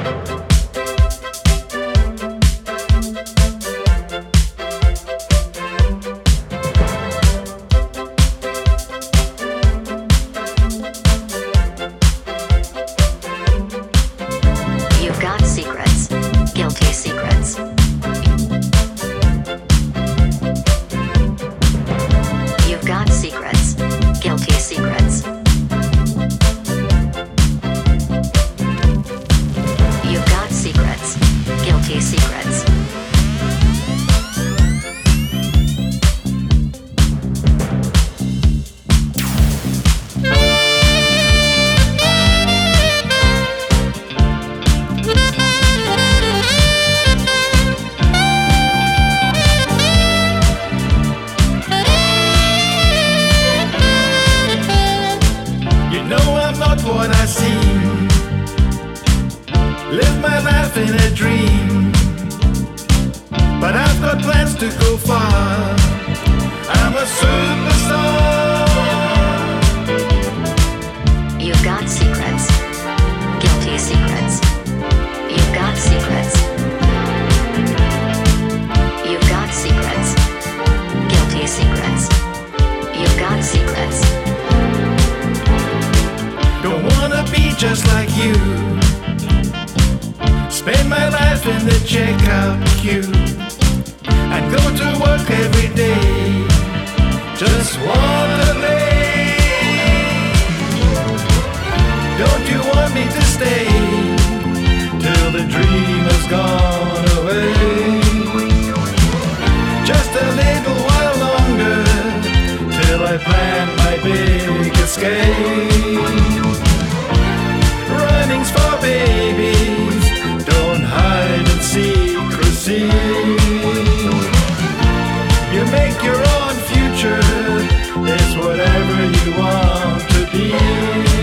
You've got secrets, guilty secrets. You've got secrets, guilty secrets. You've got secrets, guilty secrets. What I seem, live my life in a dream, but I've got plans to go far. I'm a superstar. You've got secrets, guilty secrets. You've got secrets. You've got secrets, guilty secrets. You've got secrets. Don't wanna be just like you. Spend my life in the checkout queue and go to work every day. Just wanna lay. Don't you want me to stay till the dream has gone away? Just a little while longer till I plan my big escape. Running's for babies, don't hide and secrecy. You make your own future, it's whatever you want to be.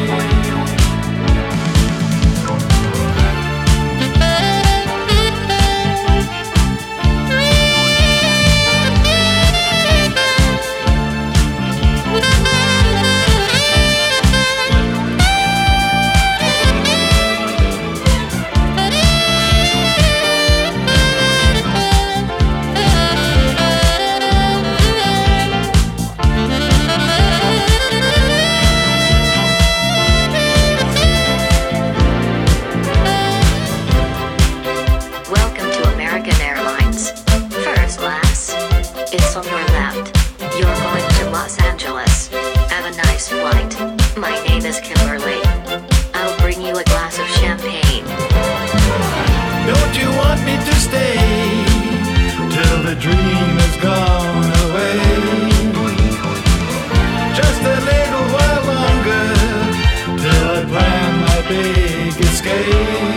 It's on your left. You're going to Los Angeles. Have a nice flight. My name is Kimberly. I'll bring you a glass of champagne. Don't you want me to stay till the dream has gone away? Just a little while longer till I plan my big escape.